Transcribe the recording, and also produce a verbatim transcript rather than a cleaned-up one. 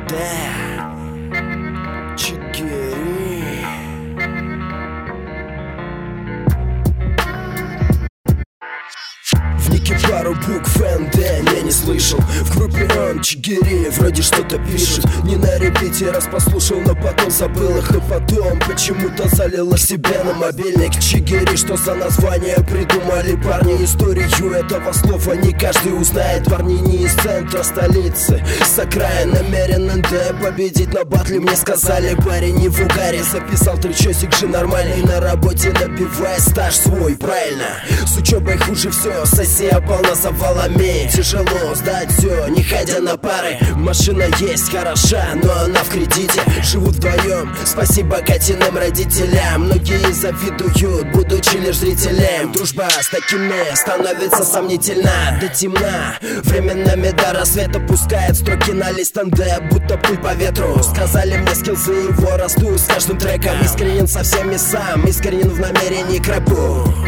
Чигири. В нике пару букв эн дэ я не слышал. В группе он Чигири вроде что-то пишет. Не на репите, раз послушал, но потом забыл их. И потом почему-то залила себе на мобильник Чигири. Что за название придумали парни? Историю этого слова не каждый узнает. Парни не из центра столицы, с окраин намерен эн дэ победить на батле. Мне сказали, парень не в угаре. Записал тречосик же нормальный, на работе набивая стаж свой, правильно. С учебой хуже все, сессия полна завалами. Тяжело сдать все, не ходя на пары. Машина есть хороша, но она в кредите. Живут вдвоем, спасибо Катиным родителям. Многие завидуют, будучи лишь зрителем. Дружба с такими становится сомнительна до темна. Временами до рассвета пускает строки на лист эн дэ, будто пыль по ветру. Сказали мне, скиллзы его растут с каждым треком. Искренен со всеми сам, искренен в намерении к рэпу.